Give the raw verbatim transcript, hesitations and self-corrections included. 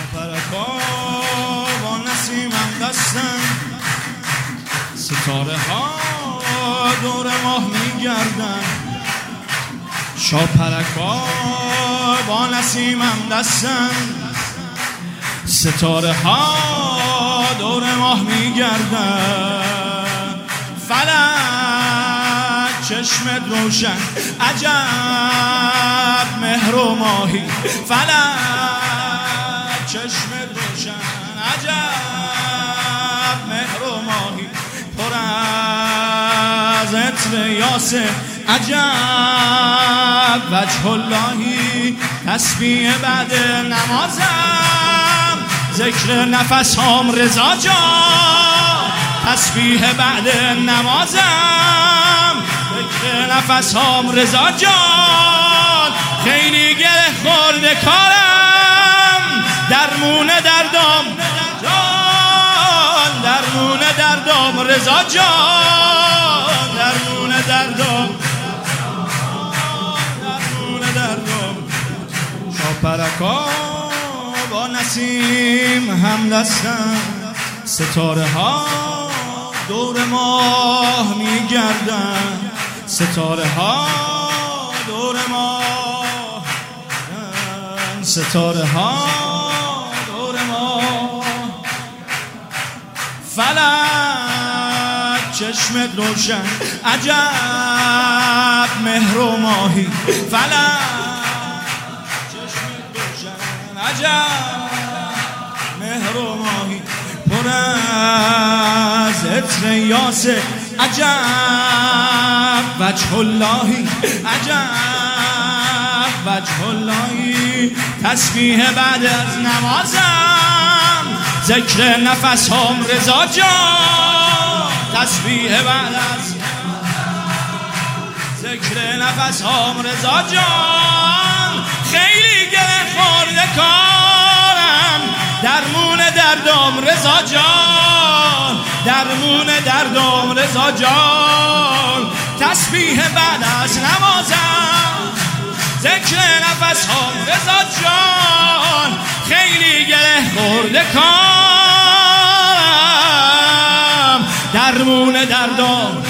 شاپرکا با نسیمم دستن، ستاره ها دور ماه میگردن. شاپرکا با نسیمم دستن، ستاره ها دور ماه میگردن. فلک چشمت روشن، عجب مهر و ماهی. فلک چشمت روشن، عجب مهر و ماهی. پر از عطر یاسر، عجب وجه اللهی. تسبیح بعد نمازم، ذکر نفس هم رضا جان. تسبیح بعد نمازم، ذکر نفس هم رضا جان. خیلی گره خورده کارم، درمونه دردم جان. درمونه دردم رضا جان، درمونه دردم، درمونه دردم. شاپرکا با نسیم هم دستن، ستاره ها دور ماه میگردن. ستاره ها دور ماه، ستاره ها دور ماه. فلک چشمت روشن، عجب مهر و ماهی. فلک چشمت روشن، عجب مهر و ماهی. پر از عطر یاسر، عجب وجه اللهی. عجب وجه اللهی. تسبیح بعد از نمازم، ذکر نفس هم رضا جان. تسبیح بعد از ذکر نفس هم رضا جان. خیلی گره خورده کارم، درمون دردم رضا جان. درمون دردم رضا جان. تسبیح بعد از نمازم، ذکر نفس هم رضا جان. خیلی گره خورده کارم، درمون دردم